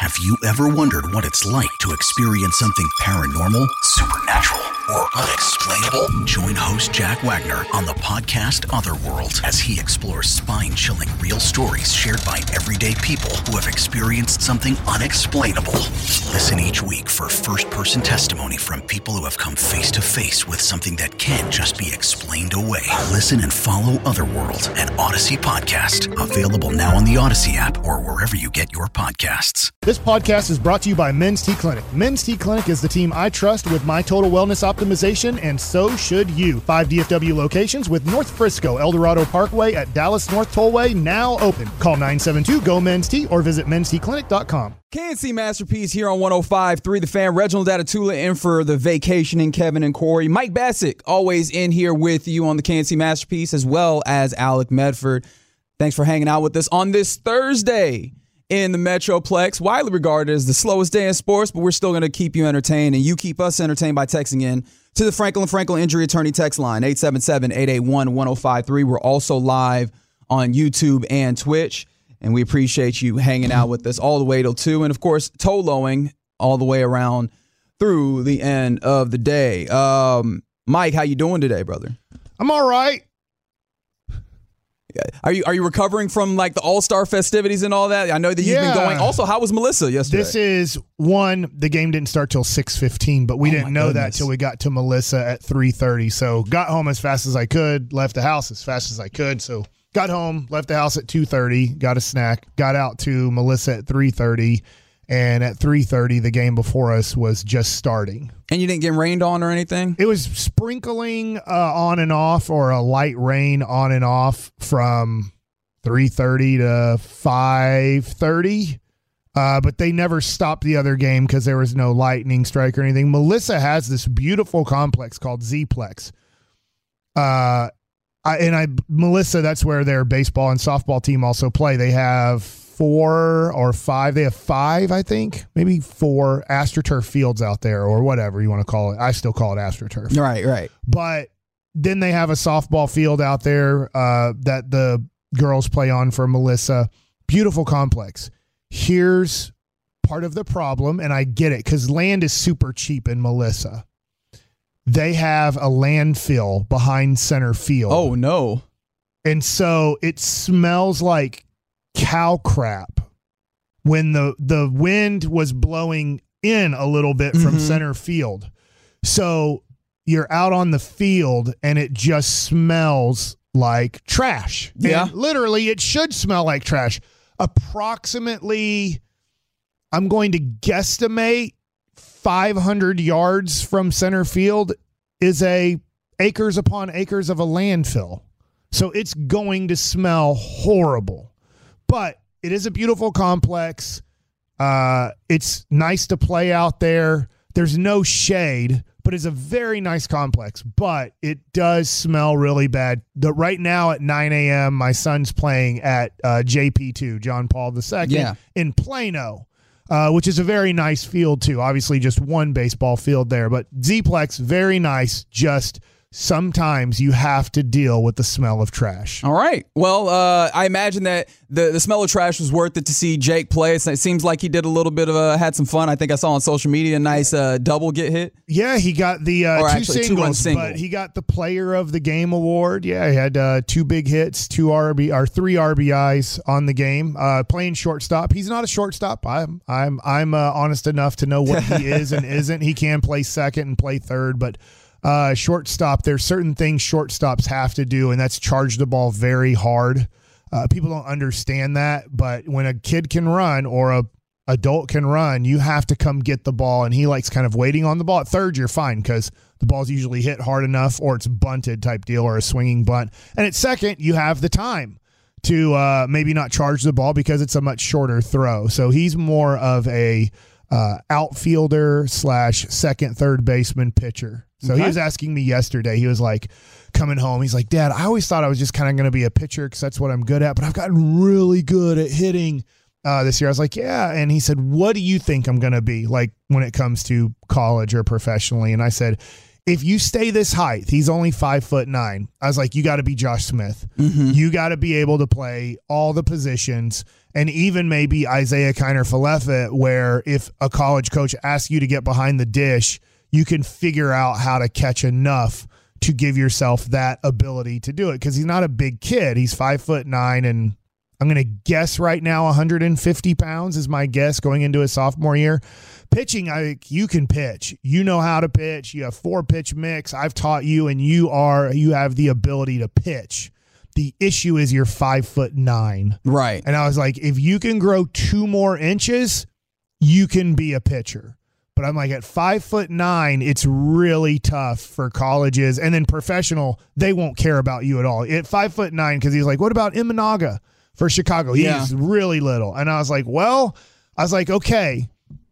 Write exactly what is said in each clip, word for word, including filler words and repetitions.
Have you ever wondered what it's like to experience something paranormal, supernatural, or unexplainable? Join host Jack Wagner on the podcast Otherworld as he explores spine-chilling real stories shared by everyday people who have experienced something unexplainable. Listen each week for first-person testimony from people who have come face-to-face with something that can't just be explained away. Listen and follow Otherworld, an Odyssey podcast, available now on the Odyssey app or wherever you get your podcasts. This podcast is brought to you by Men's T Clinic. Men's T Clinic is the team I trust with my total wellness optimization, and so should you. Five D F W locations with North Frisco, El Dorado Parkway at Dallas North Tollway now open. Call nine seven two, G O, Men's T or visit mens t clinic dot com. K N C Masterpiece here on one oh five point three The Fan. Reginald Atatula in for the vacationing Kevin and Corey. Mike Bassick always in here with you on the K N C Masterpiece, as well as Alec Medford. Thanks for hanging out with us on this Thursday in the Metroplex, widely regarded as the slowest day in sports, but we're still going to keep you entertained, and you keep us entertained by texting in to the Franklin Franklin Injury Attorney text line, eight seven seven, eight eight one, one oh five three. We're also live on YouTube and Twitch, and we appreciate you hanging out with us all the way till two, and of course, Toloing all the way around through the end of the day. Um, Mike, how you doing today, brother? I'm all right. Are you are you recovering from like the All-Star festivities and all that? I know that you've yeah. been going. Also, how was Melissa yesterday? This is one, the game didn't start till six fifteen, but we oh didn't know goodness. that till we got to Melissa at three thirty. So got home as fast as I could, left the house as fast as I could. So got home, left the house at two thirty, got a snack, got out to Melissa at three thirty, and at three thirty, the game before us was just starting. And you didn't get rained on or anything? It was sprinkling uh, on and off, or a light rain on and off from three thirty to five thirty. Uh, but they never stopped the other game because there was no lightning strike or anything. Melissa has this beautiful complex called Z-Plex. Uh, I, and I, Melissa, that's where their baseball and softball team also play. They have four or five. They have five, I think, maybe four AstroTurf fields out there, or whatever you want to call it. I still call it AstroTurf. Right, right. But then they have a softball field out there uh, that the girls play on for Melissa. Beautiful complex. Here's part of the problem, and I get it, because land is super cheap in Melissa. They have a landfill behind center field. Oh, no. And so it smells like cow crap when the, the wind was blowing in a little bit from mm-hmm. center field. So you're out on the field, and it just smells like trash. Yeah. And literally, it should smell like trash. Approximately, I'm going to guesstimate five hundred yards from center field is a acres upon acres of a landfill. So it's going to smell horrible. But it is a beautiful complex. Uh, it's nice to play out there. There's no shade, but it's a very nice complex. But it does smell really bad. The, right now at nine a.m., my son's playing at uh, J P two, John Paul the Second, yeah. in Plano, uh, which is a very nice field, too. Obviously, just one baseball field there. But Z-Plex, very nice, just sometimes you have to deal with the smell of trash. All right. Well, uh, I imagine that the, the smell of trash was worth it to see Jake play. It seems like he did a little bit of a, had some fun. I think I saw on social media a nice uh, double get hit. Yeah, he got the uh, or two actually, singles, two single. But he got the Player of the Game award. Yeah, he had uh, two big hits, two R B or three R B Is on the game. Uh, playing shortstop. He's not a shortstop. I'm I'm I'm uh, honest enough to know what he is and isn't. He can play second and play third, but. Uh, shortstop, there's certain things shortstops have to do, and that's charge the ball very hard. Uh, people don't understand that, but when a kid can run or a adult can run, you have to come get the ball, and he likes kind of waiting on the ball. At third, you're fine because the ball's usually hit hard enough, or it's bunted type deal, or a swinging bunt. And at second, you have the time to uh, maybe not charge the ball because it's a much shorter throw. So he's more of a uh, outfielder slash second, third baseman pitcher. So okay. He was asking me yesterday, he was like coming home, he's like, Dad, I always thought I was just kind of going to be a pitcher because that's what I'm good at, but I've gotten really good at hitting uh, this year. I was like, yeah. And he said, what do you think I'm going to be like when it comes to college or professionally? And I said, if you stay this height, he's only five foot nine. I was like, you got to be Josh Smith. Mm-hmm. You got to be able to play all the positions, and even maybe Isaiah Kiner-Falefa, where if a college coach asks you to get behind the dish, you can figure out how to catch enough to give yourself that ability to do it. Because he's not a big kid. He's five foot nine, and I'm going to guess right now one hundred fifty pounds is my guess going into his sophomore year. Pitching, I, you can pitch. You know how to pitch. You have four pitch mix. I've taught you, and you are you have the ability to pitch. The issue is you're five foot nine. Right. And I was like, if you can grow two more inches, you can be a pitcher. But I'm like, at five foot nine, it's really tough for colleges. And then professional, they won't care about you at all. At five foot nine, because he's like, what about Imanaga for Chicago? He's Yeah. really little. And I was like, well, I was like, okay.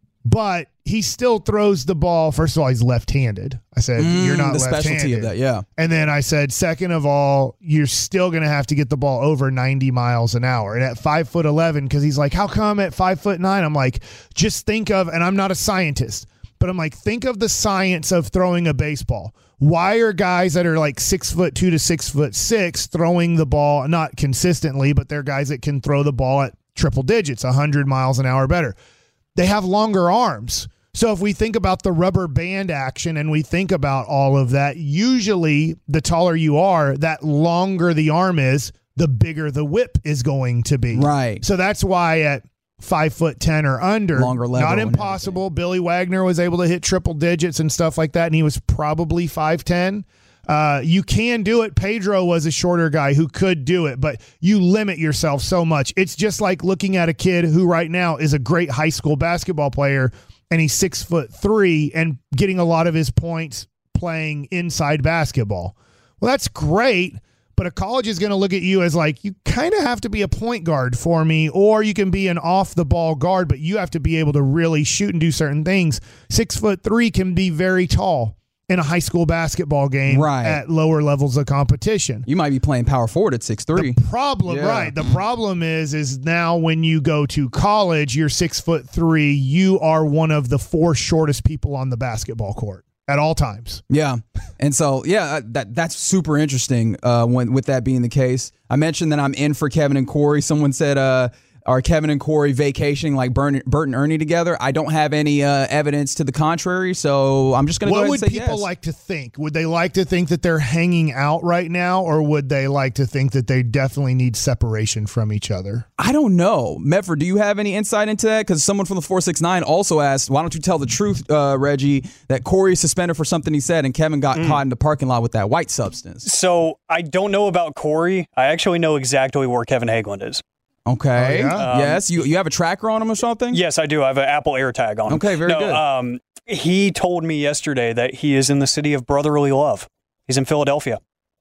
But he still throws the ball. First of all, he's left-handed. I said, Mm, you're not the left-handed. specialty of that, yeah. And then I said, second of all, you're still going to have to get the ball over ninety miles an hour. And at five foot eleven, because he's like, how come at five foot nine? I'm like, just think of, and I'm not a scientist, but I'm like, think of the science of throwing a baseball. Why are guys that are like six foot two to six foot six throwing the ball, not consistently, but they're guys that can throw the ball at triple digits, one hundred miles an hour better? They have longer arms. So if we think about the rubber band action and we think about all of that, usually the taller you are, that longer the arm is, the bigger the whip is going to be. Right. So that's why at five foot ten or under, Longer level not and impossible. Billy Wagner was able to hit triple digits and stuff like that, and he was probably five ten. Uh, you can do it. Pedro was a shorter guy who could do it, but you limit yourself so much. It's just like looking at a kid who right now is a great high school basketball player, and he's six foot three and getting a lot of his points playing inside basketball. Well, that's great, but a college is going to look at you as like, you kind of have to be a point guard for me, or you can be an off the ball guard, but you have to be able to really shoot and do certain things. Six foot three can be very tall in a high school basketball game, right, at lower levels of competition. You might be playing power forward at six three. The problem, yeah. right. The problem is, is now when you go to college, you're six foot three, you are one of the four shortest people on the basketball court at all times. Yeah. And so, yeah, that that's super interesting uh, when with that being the case. I mentioned that I'm in for Kevin and Corey. Someone said, uh, are Kevin and Corey vacationing like Bert and Ernie together? I don't have any uh, evidence to the contrary, so I'm just going to go ahead and say yes. What would people like to think? Would they like to think that they're hanging out right now, or would they like to think that they definitely need separation from each other? I don't know. Medford, do you have any insight into that? Because someone from the four six nine also asked, why don't you tell the truth, uh, Reggie, that Corey is suspended for something he said and Kevin got mm. caught in the parking lot with that white substance? So I don't know about Corey. I actually know exactly where Kevin Hageland is. Okay. Oh, yeah? um, yes. You you have a tracker on him or something? Yes, I do. I have an Apple AirTag on him. Okay, very no, good. Um, he told me yesterday that he is in the city of brotherly love. He's in Philadelphia.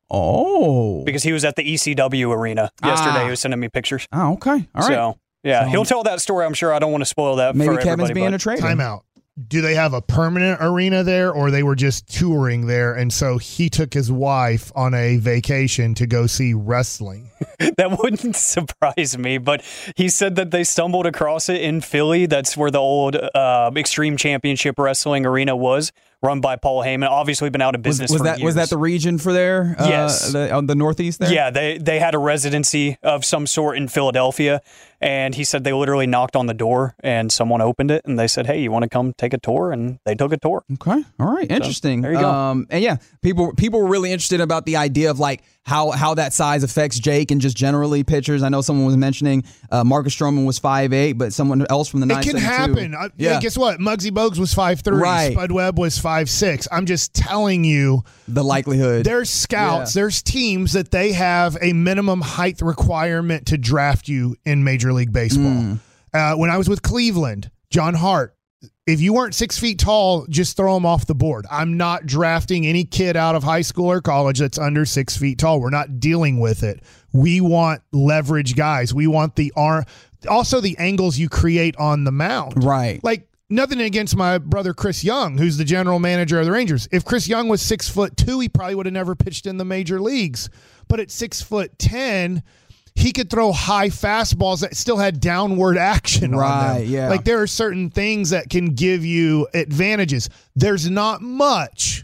Oh. Because he was at the E C W arena yesterday. Ah. He was sending me pictures. Oh, okay. All right. So, yeah, So- he'll tell that story. I'm sure I don't want to spoil that Maybe for Kevin's everybody. being but a traitor. Time out. Do they have a permanent arena there, or they were just touring there, and so he took his wife on a vacation to go see wrestling? That wouldn't surprise me, but he said that they stumbled across it in Philly. That's where the old uh, Extreme Championship Wrestling arena was, run by Paul Heyman. Obviously been out of Was, business was for that years. was that the region for there? Uh, Yes. the, on the northeast there? Yeah, they, they had a residency of some sort in Philadelphia, and he said they literally knocked on the door, and someone opened it, and they said, hey, you want to come take a tour? And they took a tour. Okay. All right. Interesting. there you go. Um, and yeah, people people were really interested about the idea of like how how that size affects Jake and just generally pitchers. I know someone was mentioning uh, Marcus Stroman was five eight, but someone else from the It nine can happen. Uh, Yeah. yeah. Guess what? Muggsy Bogues was five three. Right. Spud Webb was five six. I'm just telling you, The likelihood. there's scouts, Yeah. there's teams that they have a minimum height requirement to draft you in Major League Baseball. Mm. Uh, when I was with Cleveland, John Hart, if you weren't six feet tall, just throw them off the board. I'm not drafting any kid out of high school or college that's under six feet tall. We're not dealing with it. We want leverage guys. We want the arm, also the angles you create on the mound. Right. Like, nothing against my brother Chris Young, who's the general manager of the Rangers. If Chris Young was six foot two, he probably would have never pitched in the major leagues. But at six foot ten, he could throw high fastballs that still had downward action on Right, them. yeah. Like, there are certain things that can give you advantages. There's not much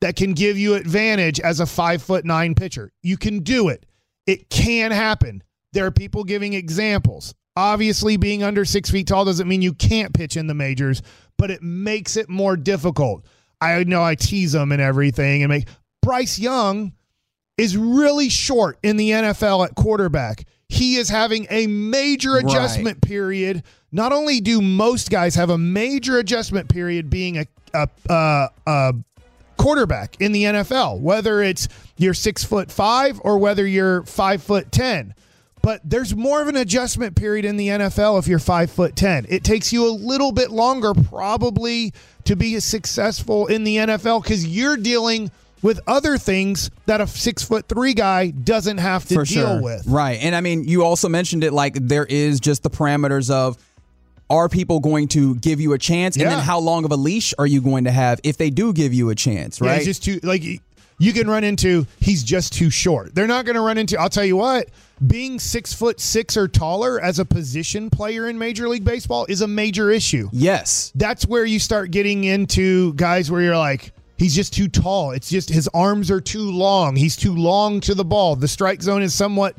that can give you advantage as a five foot nine pitcher. You can do it. It can happen. There are people giving examples. Obviously, being under six feet tall doesn't mean you can't pitch in the majors, but it makes it more difficult. I know I tease them and everything. And make Bryce Young is really short in the N F L at quarterback. He is having a major adjustment right. period. Not only do most guys have a major adjustment period being a, a, a, a quarterback in the N F L, whether it's you're six foot five or whether you're five foot ten. But there's more of an adjustment period in the N F L if you're five foot ten. It takes you a little bit longer probably to be successful in the N F L because you're dealing with other things that a six foot three guy doesn't have to For deal sure. with. Right. And I mean, you also mentioned it like there is just the parameters of, are people going to give you a chance? Yeah. And then how long of a leash are you going to have if they do give you a chance, right? Yeah, it's just too, like, you can run into, he's just too short. They're not going to run into, I'll tell you what, being six foot six or taller as a position player in Major League Baseball is a major issue. Yes. That's where you start getting into guys where you're like, he's just too tall. It's just his arms are too long. He's too long to the ball. The strike zone is somewhat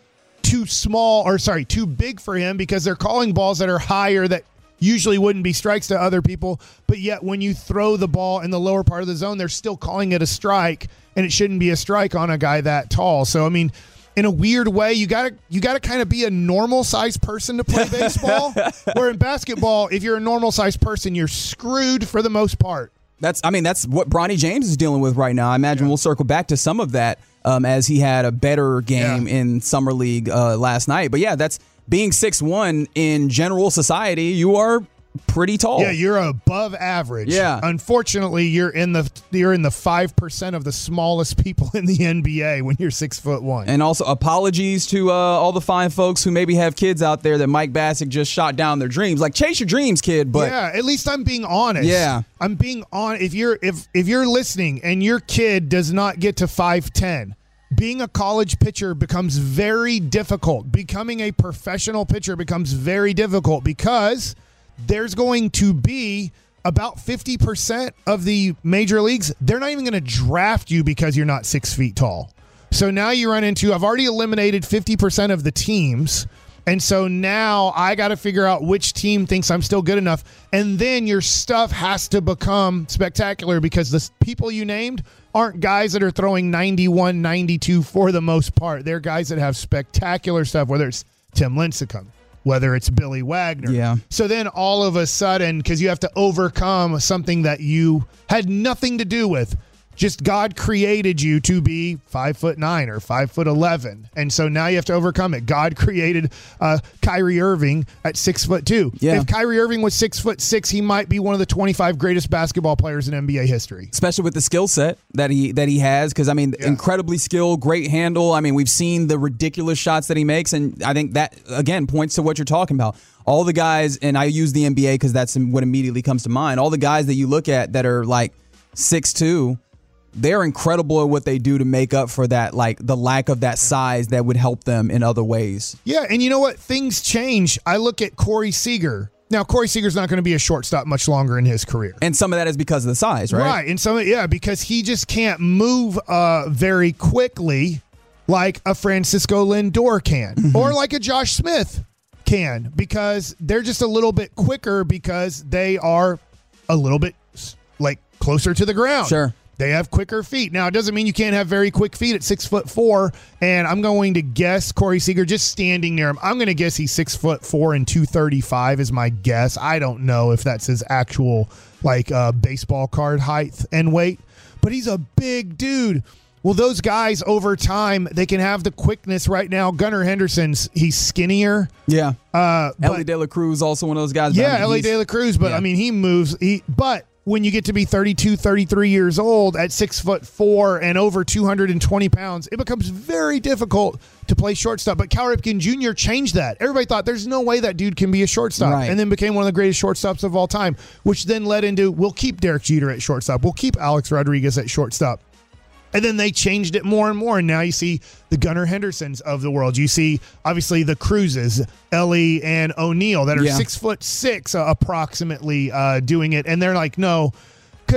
too small, or sorry, too big for him because they're calling balls that are higher that usually wouldn't be strikes to other people. But yet when you throw the ball in the lower part of the zone, they're still calling it a strike, and it shouldn't be a strike on a guy that tall. So, I mean, in a weird way, you gotta you gotta kind of be a normal sized person to play baseball. Where in basketball, if you're a normal sized person, you're screwed for the most part. That's, I mean, that's what Bronny James is dealing with right now. I imagine yeah. we'll circle back to some of that um, as he had a better game yeah. in Summer League uh, last night. But yeah, that's being six one in general society. You are pretty tall. Yeah, you're above average. Yeah. Unfortunately, you're in the you're in the five percent of the smallest people in the N B A when you're six foot one. And also, apologies to uh, all the fine folks who maybe have kids out there that Mike Bassick just shot down their dreams. Like, chase your dreams, kid. But yeah, at least I'm being honest. Yeah, I'm being on. If you're if if you're listening and your kid does not get to five ten. Being a college pitcher becomes very difficult. Becoming a professional pitcher becomes very difficult because there's going to be about fifty percent of the major leagues, they're not even going to draft you because you're not six feet tall. So now you run into, I've already eliminated fifty percent of the teams. And so now I got to figure out which team thinks I'm still good enough. And then your stuff has to become spectacular because the people you named aren't guys that are throwing ninety-one, ninety-two for the most part. They're guys that have spectacular stuff, whether it's Tim Lincecum, whether it's Billy Wagner. Yeah. So then all of a sudden, because you have to overcome something that you had nothing to do with, just God created you to be five foot nine or five foot eleven, and so now you have to overcome it. God created uh, Kyrie Irving at six foot two. Yeah. If Kyrie Irving was six foot six, he might be one of the twenty-five greatest basketball players in N B A history. Especially with the skill set that he that he has, because I mean, yeah. incredibly skilled, great handle. I mean, we've seen the ridiculous shots that he makes, and I think that again points to what you're talking about. All the guys, and I use the N B A because that's what immediately comes to mind. All the guys that you look at that are like six two. They're incredible at what they do to make up for that, like the lack of that size that would help them in other ways. Yeah, and you know what? Things change. I look at Corey Seager. Now, Corey Seager's not going to be a shortstop much longer in his career. And some of that is because of the size, right? Right, and some, yeah, because he just can't move uh, very quickly like a Francisco Lindor can, mm-hmm. or like a Josh Smith can, because they're just a little bit quicker because they are a little bit like closer to the ground. Sure. They have quicker feet. Now, it doesn't mean you can't have very quick feet at six foot four. And I'm going to guess Corey Seager, just standing near him, I'm going to guess he's six foot four and two thirty-five is my guess. I don't know if that's his actual like uh, baseball card height and weight, but he's a big dude. Well, those guys over time, they can have the quickness. Right now, Gunnar Henderson's, he's skinnier. Yeah. Uh, Ellie De La Cruz, also one of those guys. Yeah, I mean, Ellie De La Cruz, but yeah. I mean, he moves. He, but when you get to be thirty-two, thirty-three years old at six foot four and over two hundred twenty pounds, it becomes very difficult to play shortstop. But Cal Ripken Junior changed that. Everybody thought there's no way that dude can be a shortstop, right. and then became one of the greatest shortstops of all time, which then led into, we'll keep Derek Jeter at shortstop. We'll keep Alex Rodriguez at shortstop. And then they changed it more and more, and now you see the Gunnar Hendersons of the world. You see, obviously, the Cruzes, Ellie and O'Neill, that are yeah. six foot six uh, approximately uh, doing it. And they're like, no, because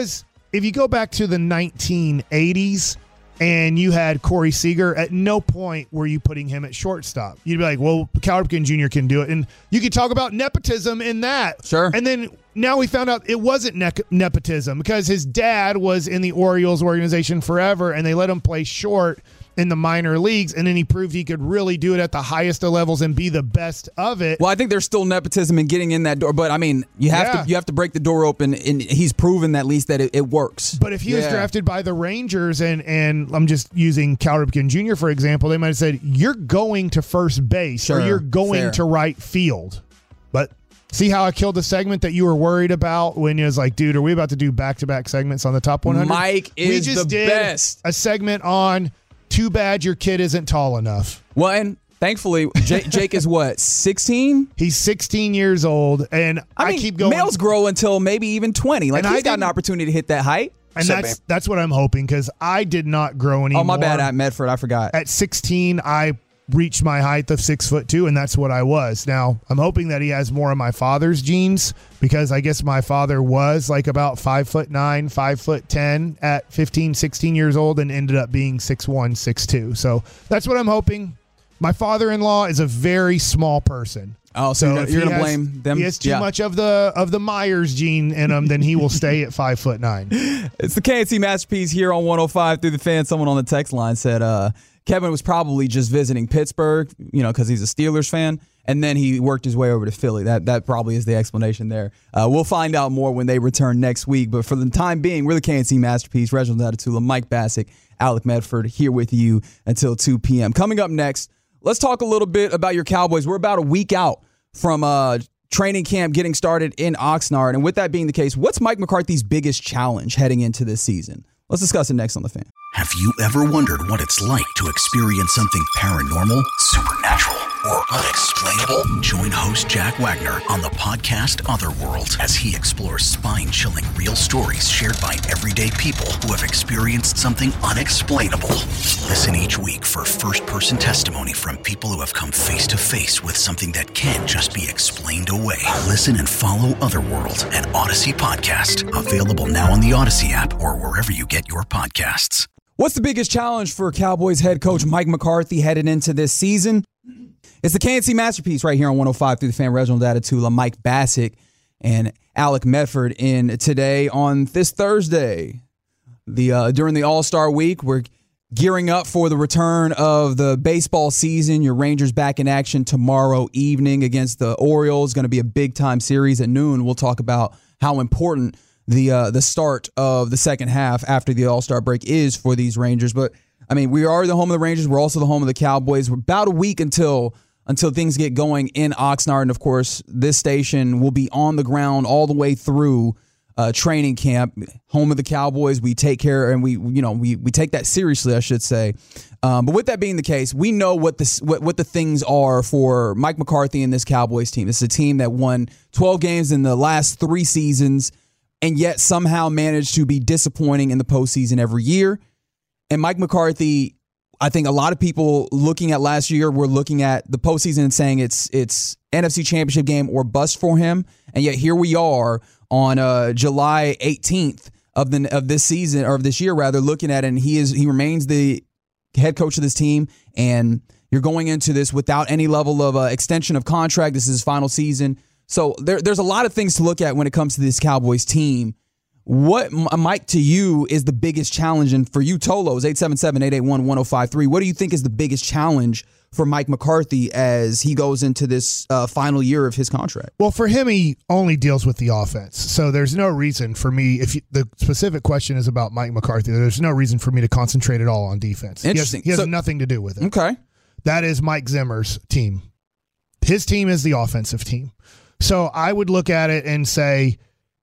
if you go back to the nineteen eighties and you had Corey Seager, at no point were you putting him at shortstop. You'd be like, well, Cal Ripken Junior can do it. And you could talk about nepotism in that. Sure. And then now we found out it wasn't ne- nepotism because his dad was in the Orioles organization forever, and they let him play short in the minor leagues, and then he proved he could really do it at the highest of levels and be the best of it. Well, I think there's still nepotism in getting in that door, but I mean, you have Yeah. to you have to break the door open, and he's proven at least that it, it works. But if he was Yeah. drafted by the Rangers, and and I'm just using Cal Ripken Junior for example, they might have said, you're going to first base Sure, or you're going fair. to right field. But see how I killed the segment that you were worried about when it was like, dude, are we about to do back-to-back segments on the top one hundred? Mike we is just the did best. a segment on too bad your kid isn't tall enough. Well, and thankfully, Jake, Jake is what, sixteen? He's sixteen years old, and I, I mean, keep going. males grow until maybe even twenty. Like, And he's I got an didn't- opportunity to hit that height. and So that's bad. that's what I'm hoping, because I did not grow anymore. Oh, my bad, at Medford. I forgot. At sixteen, I reached my height of six foot two, and that's what I was. Now, I'm hoping that he has more of my father's genes, because I guess my father was like about five foot nine, five foot ten at fifteen, sixteen years old, and ended up being six one, six two. So that's what I'm hoping. My father-in-law is a very small person. Oh, so, you're, if you're he going to has- blame them? He has too Yeah. much of the of the Myers gene in him, then he will stay at five foot nine. It's the K N C Masterpiece here on one oh five through the fan. Someone on the text line said uh, Kevin was probably just visiting Pittsburgh, you know, because he's a Steelers fan, and then he worked his way over to Philly. That that probably is the explanation there. Uh, we'll find out more when they return next week. But for the time being, we're the K N C Masterpiece. Reginald Atatula, Mike Bassick, Alec Medford here with you until two p.m. Coming up next, let's talk a little bit about your Cowboys. We're about a week out from uh, training camp getting started in Oxnard. And with that being the case, what's Mike McCarthy's biggest challenge heading into this season? Let's discuss it next on The Fan. Have you ever wondered what it's like to experience something paranormal, supernatural, or unexplainable? Join host Jack Wagner on the podcast Otherworld as he explores spine-chilling real stories shared by everyday people who have experienced something unexplainable. Listen each week for first-person testimony from people who have come face-to-face with something that can't just be explained away. Listen and follow Otherworld, an Odyssey podcast, available now on the Odyssey app or wherever you get your podcasts. What's the biggest challenge for Cowboys head coach Mike McCarthy headed into this season? It's the K N C Masterpiece right here on one oh five through the fan. Reginald Atatula, Mike Bassick, and Alec Medford in today on this Thursday. The uh, during the All-Star week, we're gearing up for the return of the baseball season. Your Rangers back in action tomorrow evening against the Orioles. Going to be a big-time series at noon. We'll talk about how important the uh, the start of the second half after the All-Star break is for these Rangers. But, I mean, we are the home of the Rangers. We're also the home of the Cowboys. We're about a week until until things get going in Oxnard. And, of course, this station will be on the ground all the way through uh, training camp. Home of the Cowboys. We take care and we, you know, we we take that seriously, I should say. Um, but with that being the case, we know what, this, what, what the things are for Mike McCarthy and this Cowboys team. This is a team that won twelve games in the last three seasons, and yet somehow managed to be disappointing in the postseason every year. And Mike McCarthy, I think a lot of people looking at last year were looking at the postseason and saying it's it's N F C Championship game or bust for him. And yet here we are on uh, July eighteenth of the of this season, or of this year rather, looking at it, and he is he remains the head coach of this team. And you're going into this without any level of uh, extension of contract. This is his final season. So there, there's a lot of things to look at when it comes to this Cowboys team. What, Mike, to you is the biggest challenge? And for you, Tolos, eight seven seven, eight eight one, one oh five three, what do you think is the biggest challenge for Mike McCarthy as he goes into this uh, final year of his contract? Well, for him, he only deals with the offense. So there's no reason for me, if you, the specific question is about Mike McCarthy, there's no reason for me to concentrate at all on defense. Interesting. He has, he has So- nothing to do with it. Okay. That is Mike Zimmer's team. His team is the offensive team. So I would look at it and say,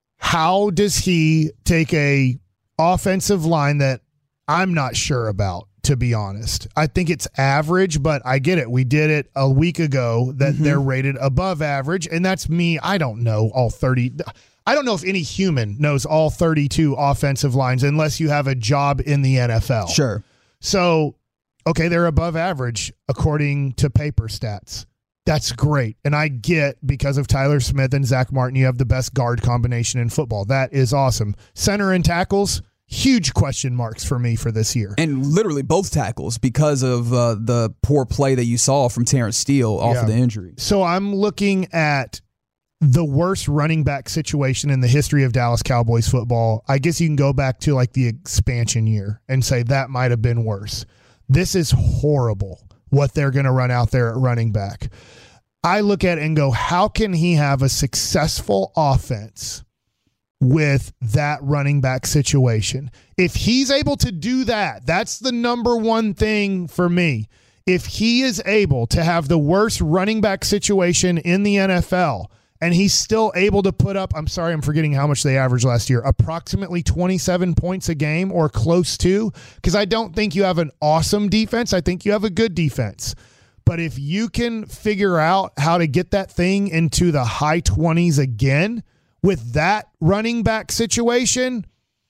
how does he take a offensive line that I'm not sure about, to be honest? I think it's average, but I get it. We did it a week ago that Mm-hmm. they're rated above average, and that's me. I don't know all thirty. I don't know if any human knows all thirty-two offensive lines unless you have a job in the N F L. Sure. So, okay, they're above average according to paper stats. That's great. And I get, because of Tyler Smith and Zach Martin, you have the best guard combination in football. That is awesome. Center and tackles, huge question marks for me for this year. And literally both tackles because of uh, the poor play that you saw from Terrence Steele off Yeah. of the injury. So I'm looking at the worst running back situation in the history of Dallas Cowboys football. I guess you can go back to like the expansion year and say that might have been worse. This is horrible what they're going to run out there at running back. I look at it and go, how can he have a successful offense with that running back situation? If he's able to do that, that's the number one thing for me. If he is able to have the worst running back situation in the N F L and he's still able to put up, I'm sorry, I'm forgetting how much they averaged last year, approximately twenty-seven points a game or close to, because I don't think you have an awesome defense. I think you have a good defense. But if you can figure out how to get that thing into the high twenties again with that running back situation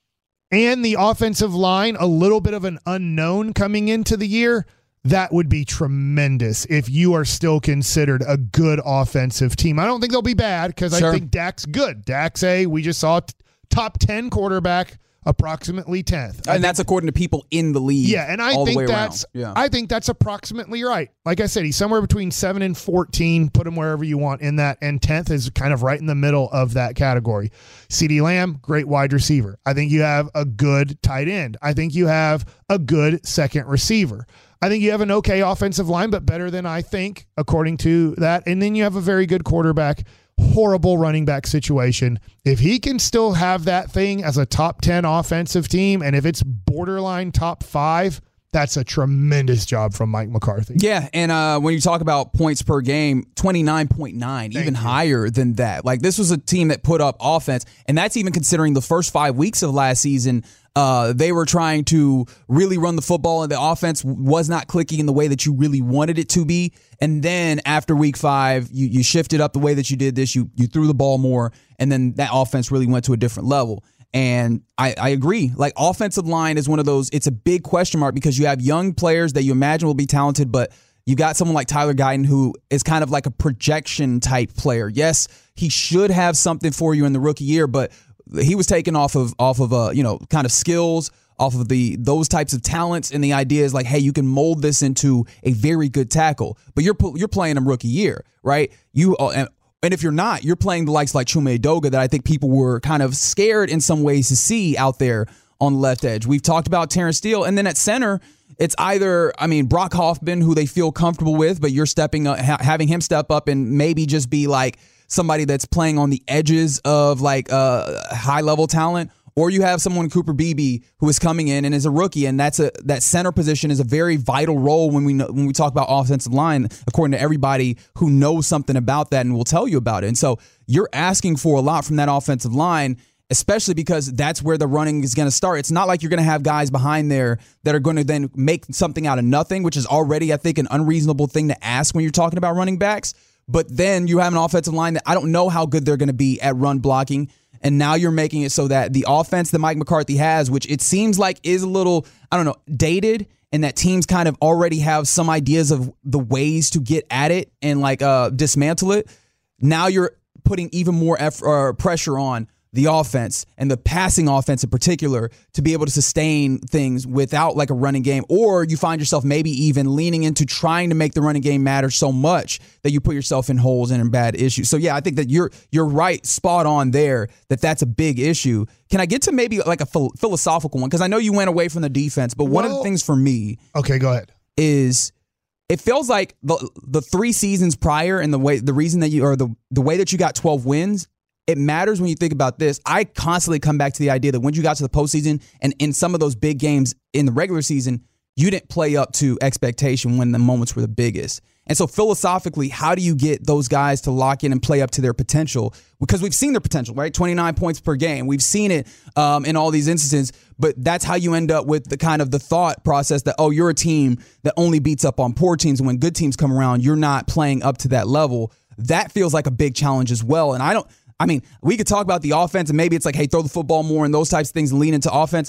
and the offensive line, a little bit of an unknown coming into the year, that would be tremendous if you are still considered a good offensive team. I don't think they'll be bad because Sure. I think Dak's good. Dak's a, we just saw t- top ten quarterback, approximately tenth. And that's according to people in the league. Yeah, and I all the think way that's around. Yeah. I think that's approximately right. Like I said, he's somewhere between seven and fourteen. Put him wherever you want in that, and tenth is kind of right in the middle of that category. CeeDee Lamb, great wide receiver. I think you have a good tight end. I think you have a good second receiver. I think you have an okay offensive line, but better than I think, according to that. And then you have a very good quarterback. Horrible running back situation. If he can still have that thing as a top ten offensive team, and if it's borderline top five, that's a tremendous job from Mike McCarthy. Yeah, and uh, when you talk about points per game, twenty-nine point nine, Thank even you. higher than that. Like, this was a team that put up offense, and that's even considering the first five weeks of last season. Uh, they were trying to really run the football, and the offense was not clicking in the way that you really wanted it to be. And then after week five, you, you shifted up the way that you did this. You you threw the ball more, and then that offense really went to a different level. And I, I agree. Like, offensive line is one of those, it's a big question mark because you have young players that you imagine will be talented, but you got someone like Tyler Guyton who is kind of like a projection type player. Yes, he should have something for you in the rookie year, but he was taken off of off of uh, you know, kind of skills, off of the those types of talents, and the idea is like, hey, you can mold this into a very good tackle. But you're you're playing him rookie year, right? You uh, and, and if you're not, you're playing the likes like Chuma Edoga that I think people were kind of scared in some ways to see out there on the left edge. We've talked about Terrence Steele, and then at center, it's either, I mean, Brock Hoffman, who they feel comfortable with, but you're stepping up, ha- having him step up and maybe just be like somebody that's playing on the edges of like uh, high level talent, or you have someone, Cooper Beebe, who is coming in and is a rookie, and that's a that center position is a very vital role when we know, when we talk about offensive line, according to everybody who knows something about that and will tell you about it. And so you're asking for a lot from that offensive line, especially because that's where the running is going to start. It's not like you're going to have guys behind there that are going to then make something out of nothing, which is already, I think, an unreasonable thing to ask when you're talking about running backs. But then you have an offensive line that I don't know how good they're going to be at run blocking. And now you're making it so that the offense that Mike McCarthy has, which it seems like is a little, I don't know, dated, and that teams kind of already have some ideas of the ways to get at it and like uh, dismantle it. Now you're putting even more effort, or pressure on the offense and the passing offense in particular to be able to sustain things without like a running game, or you find yourself maybe even leaning into trying to make the running game matter so much that you put yourself in holes and in bad issues. So yeah, I think that you're you're right, spot on there, that that's a big issue. Can I get to maybe like a ph- philosophical one? Because I know you went away from the defense, but one Well, of the things for me Okay, go ahead. is it feels like the the three seasons prior and the way the reason that you or the the way that you got twelve wins, it matters when you think about this. I constantly come back to the idea that when you got to the postseason and in some of those big games in the regular season, you didn't play up to expectation when the moments were the biggest. And so philosophically, how do you get those guys to lock in and play up to their potential? Because we've seen their potential, right? twenty-nine points per game. We've seen it um, in all these instances, but that's how you end up with the kind of the thought process that, oh, you're a team that only beats up on poor teams. And when good teams come around, you're not playing up to that level. That feels like a big challenge as well. And I don't, I mean, we could talk about the offense and maybe it's like, hey, throw the football more and those types of things and lean into offense.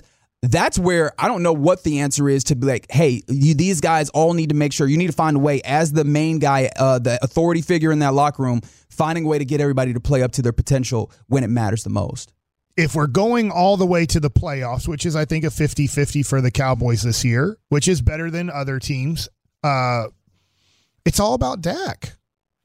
That's where I don't know what the answer is to be like, hey, you, these guys all need to make sure you need to find a way as the main guy, uh, the authority figure in that locker room, finding a way to get everybody to play up to their potential when it matters the most. If we're going all the way to the playoffs, which is, I think, a fifty-fifty for the Cowboys this year, which is better than other teams, uh, it's all about Dak.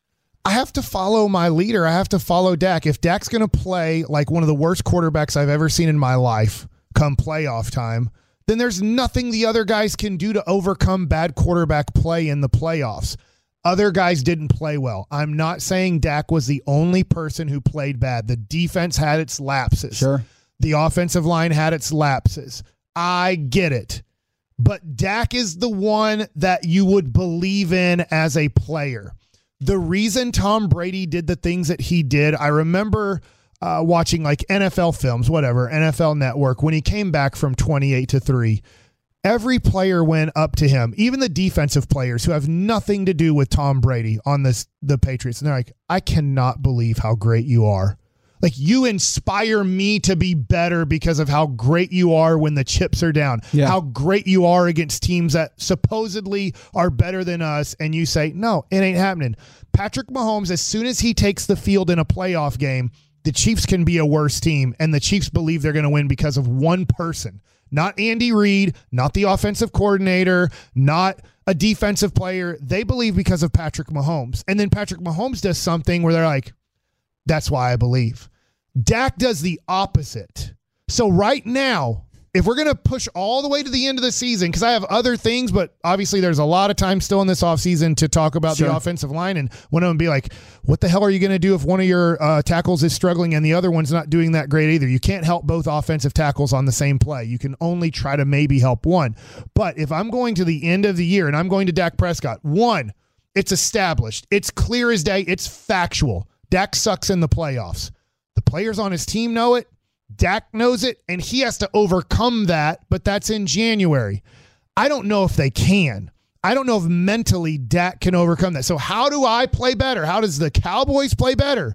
I have to follow my leader. I have to follow Dak. If Dak's going to play like one of the worst quarterbacks I've ever seen in my life come playoff time, then there's nothing the other guys can do to overcome bad quarterback play in the playoffs. Other guys didn't play well. I'm not saying Dak was the only person who played bad. The defense had its lapses. Sure. The offensive line had its lapses. I get it. But Dak is the one that you would believe in as a player. The reason Tom Brady did the things that he did, I remember uh, watching like N F L films, whatever, N F L Network, when he came back from twenty-eight to three. Every player went up to him, even the defensive players who have nothing to do with Tom Brady on this, the Patriots. And they're like, I cannot believe how great you are. Like, you inspire me to be better because of how great you are when the chips are down, yeah. how great you are against teams that supposedly are better than us. And you say, no, it ain't happening. Patrick Mahomes, as soon as he takes the field in a playoff game, the Chiefs can be a worse team. And the Chiefs believe they're going to win because of one person. Not Andy Reid, not the offensive coordinator, not a defensive player. They believe because of Patrick Mahomes. And then Patrick Mahomes does something where they're like, that's why I believe. Dak does the opposite. So right now, if we're going to push all the way to the end of the season, because I have other things, but obviously there's a lot of time still in this offseason to talk about sure. the offensive line, and one of them be like, what the hell are you going to do if one of your uh, tackles is struggling and the other one's not doing that great either? You can't help both offensive tackles on the same play. You can only try to maybe help one. But if I'm going to the end of the year and I'm going to Dak Prescott, one, it's established. It's clear as day. It's factual. Dak sucks in the playoffs. The players on his team know it. Dak knows it, and he has to overcome that, but that's in January. I don't know if they can. I don't know if mentally Dak can overcome that. So how do I play better? How does the Cowboys play better?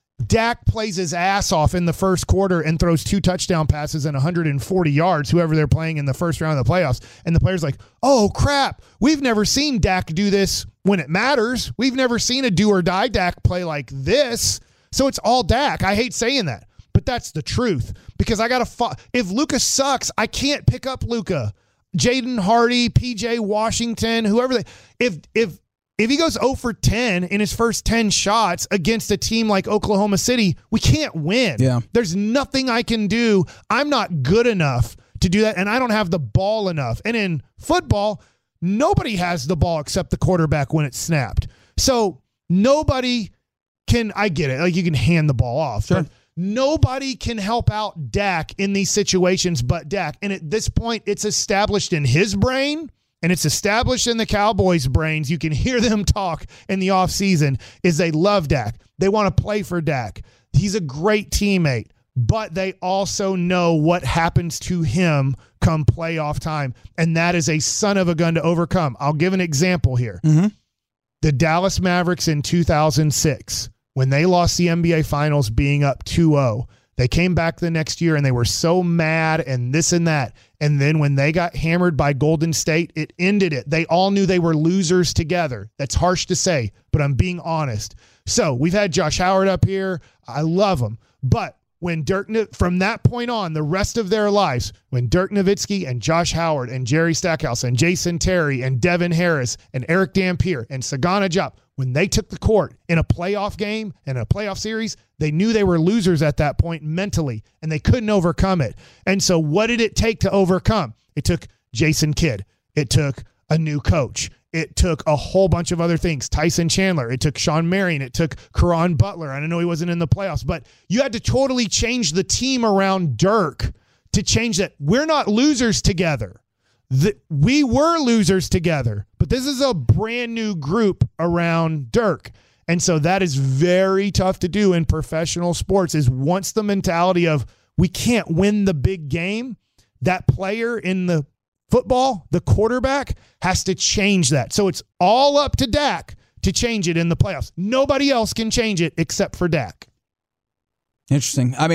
Dak plays his ass off in the first quarter and throws two touchdown passes and one hundred forty yards, whoever they're playing in the first round of the playoffs. And the player's like, oh, crap, we've never seen Dak do this when it matters. We've never seen a do-or-die Dak play like this. So it's all Dak. I hate saying that. But that's the truth, because I got to fo- if Luka sucks, I can't pick up Luka. Jaden Hardy, P J Washington, whoever they if if if he goes zero for ten in his first ten shots against a team like Oklahoma City, we can't win. Yeah. There's nothing I can do. I'm not good enough to do that, and I don't have the ball enough. And in football, nobody has the ball except the quarterback when it's snapped. So nobody can, I get it, like you can hand the ball off. Sure. But nobody can help out Dak in these situations but Dak. And at this point, it's established in his brain and it's established in the Cowboys' brains. You can hear them talk in the offseason is they love Dak. They want to play for Dak. He's a great teammate, but they also know what happens to him come playoff time. And that is a son of a gun to overcome. I'll give an example here. Mm-hmm. The Dallas Mavericks in two thousand six. When they lost the N B A Finals being up two oh, they came back the next year and they were so mad and this and that. And then when they got hammered by Golden State, it ended it. They all knew they were losers together. That's harsh to say, but I'm being honest. So we've had Josh Howard up here. I love him. But when Dirk, from that point on, the rest of their lives, when Dirk Nowitzki and Josh Howard and Jerry Stackhouse and Jason Terry and Devin Harris and Eric Dampier and Sagana Diop, when they took the court in a playoff game and a playoff series, they knew they were losers at that point mentally, and they couldn't overcome it. And so what did it take to overcome? It took Jason Kidd. It took a new coach. It took a whole bunch of other things. Tyson Chandler. It took Sean Marion. It took Caron Butler. I know he wasn't in the playoffs, but you had to totally change the team around Dirk to change that. We're not losers together. The, we were losers together, but this is a brand new group around Dirk. And so that is very tough to do in professional sports, is once the mentality of we can't win the big game, that player in the football, the quarterback, has to change that. So it's all up to Dak to change it in the playoffs. Nobody else can change it except for Dak. Interesting. I mean,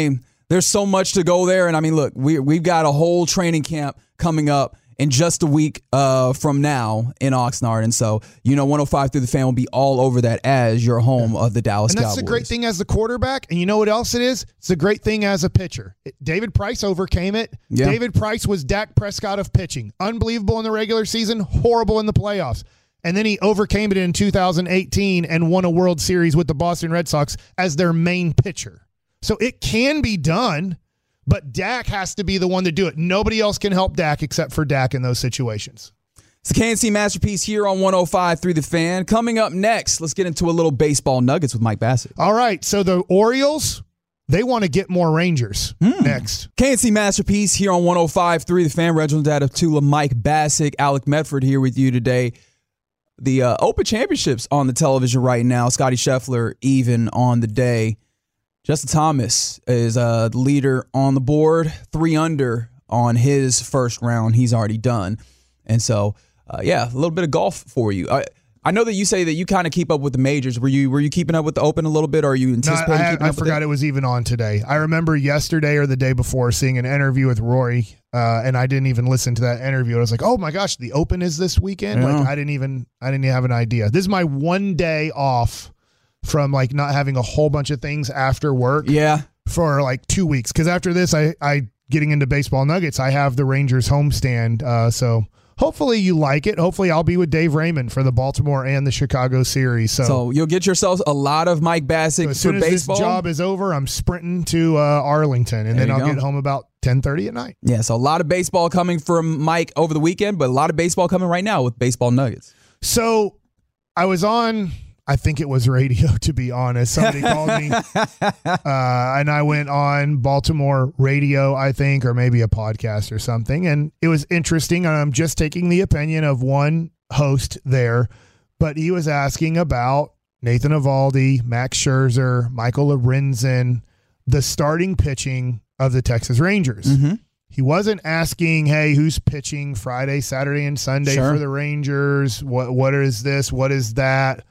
there's so much to go there. And I mean, look, we, we've got a whole training camp coming up in just a week uh, from now in Oxnard. And so, you know, one oh five through the Fan will be all over that as your home of the Dallas and that's Cowboys. the great thing as the quarterback. And you know what else it is? It's a great thing as a pitcher. It, David Price overcame it. Yeah. David Price was Dak Prescott of pitching. Unbelievable in the regular season, horrible in the playoffs. And then he overcame it in two thousand eighteen and won a World Series with the Boston Red Sox as their main pitcher. So it can be done. But Dak has to be the one to do it. Nobody else can help Dak except for Dak in those situations. It's the K N C Masterpiece here on one oh five through the Fan. Coming up next, let's get into a little baseball nuggets with Mike Bassett. All right, so the Orioles, they want to get more Rangers mm. next. K N C Masterpiece here on one oh five through the Fan. Reginald Atatula, Mike Bassett, Alec Medford here with you today. The uh, Open Championships on the television right now. Scotty Scheffler even on the day. Justin Thomas is uh, the leader on the board, three under on his first round. He's already done. And so, uh, yeah, a little bit of golf for you. I, I know that you say that you kind of keep up with the majors. Were you were you keeping up with the Open a little bit, or are you anticipating no, I, keeping I up with forgot it? it was even on today. I remember yesterday or the day before seeing an interview with Rory, uh, and I didn't even listen to that interview. I was like, oh my gosh, the Open is this weekend? Yeah. Like I didn't even I didn't even have an idea. This is my one day off from like not having a whole bunch of things after work. Yeah. For like two weeks. Because after this, I, I getting into baseball nuggets, I have the Rangers homestand. Uh, so hopefully you like it. Hopefully I'll be with Dave Raymond for the Baltimore and the Chicago series. So, so you'll get yourself a lot of Mike Bassett so as soon for as baseball. this job is over, I'm sprinting to uh, Arlington, and There then I'll go. get home about ten thirty at night. Yeah, so a lot of baseball coming from Mike over the weekend, but a lot of baseball coming right now with Baseball Nuggets. So I was on... I think it was radio, to be honest. Somebody called me, uh, and I went on Baltimore radio, I think, or maybe a podcast or something. And it was interesting. And I'm just taking the opinion of one host there, but he was asking about Nathan Eovaldi, Max Scherzer, Michael Lorenzen, the starting pitching of the Texas Rangers. Mm-hmm. He wasn't asking, hey, who's pitching Friday, Saturday, and Sunday Sure. for the Rangers? What What is this? What is that?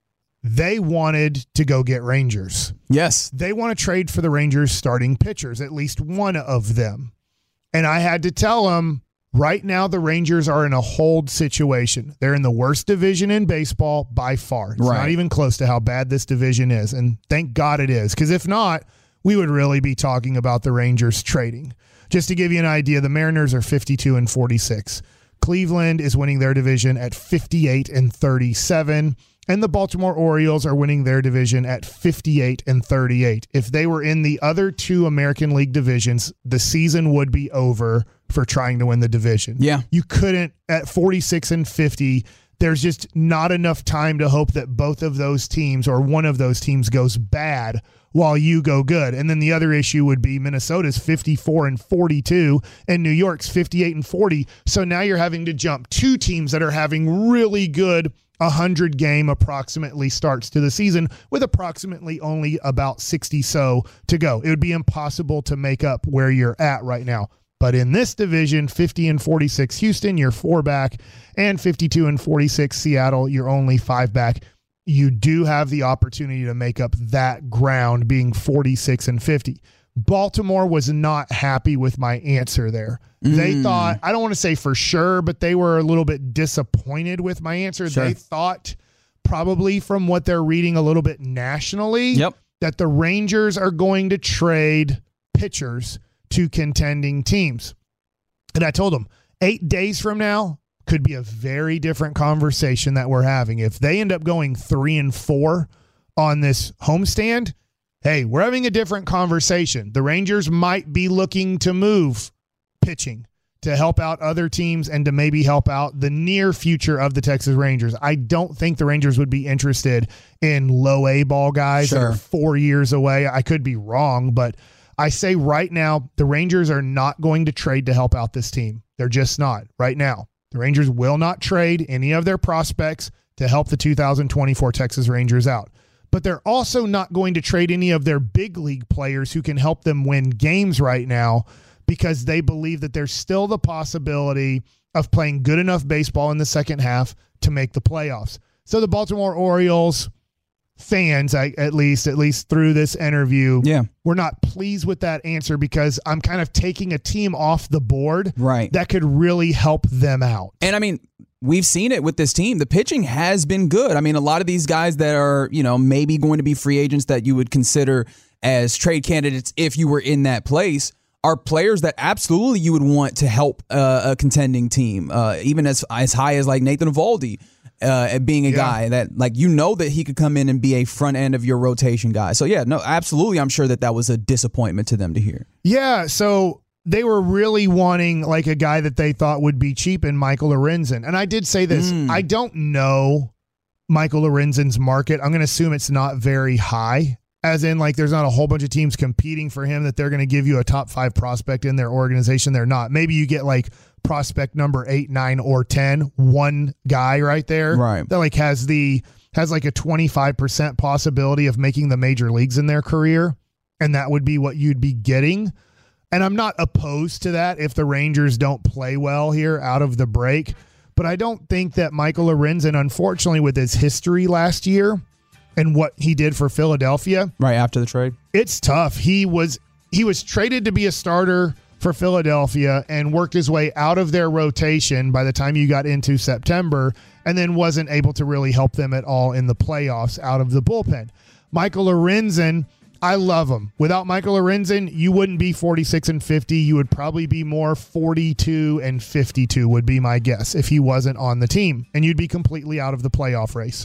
They wanted to go get Rangers. Yes. They want to trade for the Rangers starting pitchers, at least one of them. And I had to tell them, right now the Rangers are in a hold situation. They're in the worst division in baseball by far. It's Right. not even close to how bad this division is. And thank God it is, because if not, we would really be talking about the Rangers trading. Just to give you an idea, the Mariners are fifty-two and forty-six. Cleveland is winning their division at fifty-eight and thirty-seven. And the Baltimore Orioles are winning their division at fifty-eight and thirty-eight. If they were in the other two American League divisions, the season would be over for trying to win the division. Yeah. You couldn't at forty-six and fifty. There's just not enough time to hope that both of those teams or one of those teams goes bad while you go good. And then the other issue would be Minnesota's fifty-four and forty-two and New York's fifty-eight and forty. So now you're having to jump two teams that are having really good one hundred game approximately starts to the season with approximately only about sixty so to go. It would be impossible to make up where you're at right now. But in this division, fifty and forty-six Houston, you're four back, and fifty-two and forty-six Seattle, you're only five back. You do have the opportunity to make up that ground being forty-six and fifty. Baltimore was not happy with my answer there. Mm. They thought, I don't want to say for sure, but they were a little bit disappointed with my answer. Sure. They thought, probably from what they're reading a little bit nationally, Yep. that the Rangers are going to trade pitchers to contending teams. And I told them, eight days from now could be a very different conversation that we're having. If they end up going three and four on this homestand, hey, we're having a different conversation. The Rangers might be looking to move pitching to help out other teams and to maybe help out the near future of the Texas Rangers. I don't think the Rangers would be interested in low A ball guys Sure. that are four years away. I could be wrong, but I say right now, the Rangers are not going to trade to help out this team. They're just not right now. The Rangers will not trade any of their prospects to help the two thousand twenty-four Texas Rangers out. But they're also not going to trade any of their big league players who can help them win games right now, because they believe that there's still the possibility of playing good enough baseball in the second half to make the playoffs. So the Baltimore Orioles, fans, I, at least, at least through this interview, yeah. we're not pleased with that answer because I'm kind of taking a team off the board right. that could really help them out. And I mean, we've seen it with this team. The pitching has been good. I mean, a lot of these guys that are, you know, maybe going to be free agents that you would consider as trade candidates if you were in that place are players that absolutely you would want to help uh, a contending team, uh, even as as high as like Nathan Eovaldi. Uh, being a yeah. guy that, like, you know that he could come in and be a front end of your rotation guy. So, yeah, no, absolutely. I'm sure that that was a disappointment to them to hear. Yeah, so they were really wanting, like, a guy that they thought would be cheap in Michael Lorenzen. And I did say this. Mm. I don't know Michael Lorenzen's market. I'm going to assume it's not very high, as in, like, there's not a whole bunch of teams competing for him that they're going to give you a top five prospect in their organization. They're not. Maybe you get, like, prospect number eight, nine, or ten, one guy right there right. that like has the has like a twenty-five percent possibility of making the major leagues in their career, and that would be what you'd be getting. And I'm not opposed to that if the Rangers don't play well here out of the break, but I don't think that Michael Lorenzen, unfortunately, with his history last year and what he did for Philadelphia right after the trade, it's tough. He was he was traded to be a starter for Philadelphia and worked his way out of their rotation by the time you got into September, and then wasn't able to really help them at all in the playoffs out of the bullpen. Michael Lorenzen, I love him. Without Michael Lorenzen, you wouldn't be forty-six and fifty. You would probably be more forty-two and fifty-two would be my guess if he wasn't on the team, and you'd be completely out of the playoff race.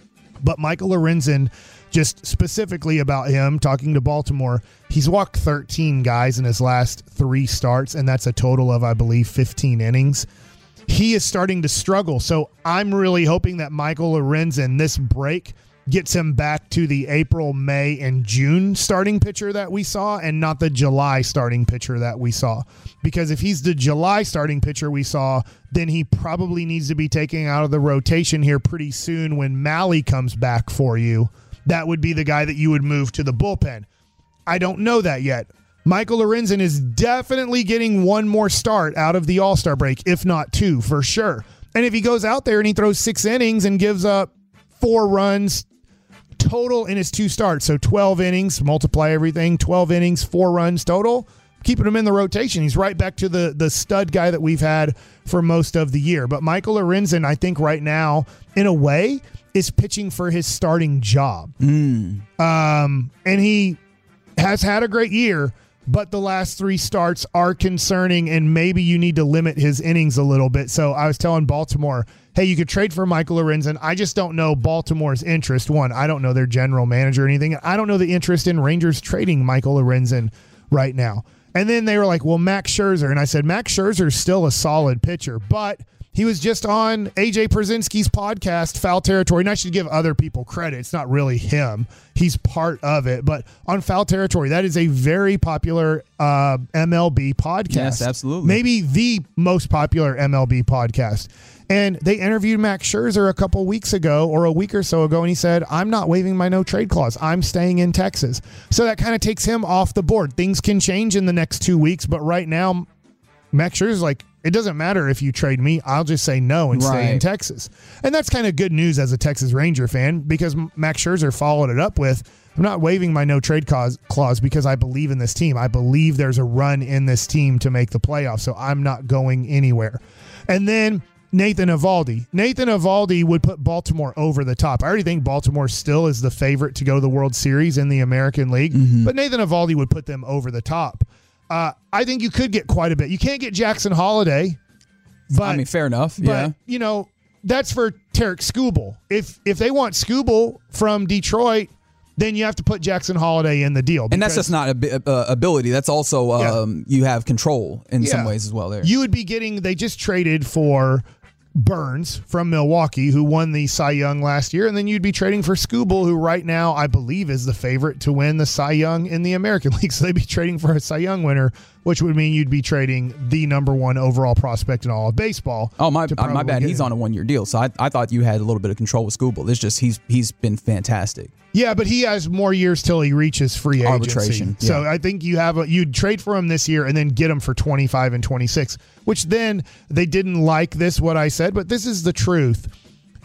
But Michael Lorenzen, just specifically about him, talking to Baltimore, he's walked thirteen guys in his last three starts, and that's a total of, I believe, fifteen innings. He is starting to struggle, so I'm really hoping that Michael Lorenzen, this break, gets him back to the April, May, and June starting pitcher that we saw and not the July starting pitcher that we saw. Because if he's the July starting pitcher we saw, then he probably needs to be taken out of the rotation here pretty soon when Mahle comes back for you. That would be the guy that you would move to the bullpen. I don't know that yet. Michael Lorenzen is definitely getting one more start out of the All-Star break, if not two, for sure. And if he goes out there and he throws six innings and gives up four runs total in his two starts, so twelve innings, multiply everything, twelve innings, four runs total, keeping him in the rotation. He's right back to the the stud guy that we've had for most of the year. But Michael Lorenzen, I think right now, in a way, is pitching for his starting job. Mm. Um, and he has had a great year, but the last three starts are concerning, and maybe you need to limit his innings a little bit. So I was telling Baltimore, hey, you could trade for Michael Lorenzen. I just don't know Baltimore's interest. One, I don't know their general manager or anything. I don't know the interest in Rangers trading Michael Lorenzen right now. And then they were like, well, Max Scherzer. And I said, Max Scherzer is still a solid pitcher, but he was just on A J Pierzynski's podcast, Foul Territory. And I should give other people credit. It's not really him. He's part of it. But on Foul Territory, that is a very popular uh, M L B podcast. Yes, absolutely. Maybe the most popular M L B podcast. And they interviewed Max Scherzer a couple weeks ago or a week or so ago, and he said, I'm not waiving my no-trade clause. I'm staying in Texas. So that kind of takes him off the board. Things can change in the next two weeks, but right now, Max Scherzer's like, it doesn't matter if you trade me. I'll just say no and right. stay in Texas. And that's kind of good news as a Texas Ranger fan, because Max Scherzer followed it up with, I'm not waiving my no-trade clause, clause because I believe in this team. I believe there's a run in this team to make the playoffs, so I'm not going anywhere. And then Nathan Eovaldi. Nathan Eovaldi would put Baltimore over the top. I already think Baltimore still is the favorite to go to the World Series in the American League, mm-hmm. but Nathan Eovaldi would put them over the top. Uh, I think you could get quite a bit. You can't get Jackson Holliday, but I mean, fair enough. But, yeah, you know, that's for Tarek Skubal. If if they want Skubal from Detroit, then you have to put Jackson Holliday in the deal. And that's just not a, uh, ability. That's also um, yeah. you have control in yeah. some ways as well there. You would be getting, they just traded for Burns from Milwaukee, who won the Cy Young last year, and then you'd be trading for Skubal, who right now I believe is the favorite to win the Cy Young in the American League. So they'd be trading for a Cy Young winner, which would mean you'd be trading the number one overall prospect in all of baseball. Oh, my my bad. He's him. on a one-year deal, so I, I thought you had a little bit of control with Skubal. It's just he's he's been fantastic. Yeah, but he has more years till he reaches free agency. Arbitration. So yeah. I think you have a, you'd trade for him this year and then get him for twenty-five and twenty-six, which then they didn't like this, what I said, but this is the truth.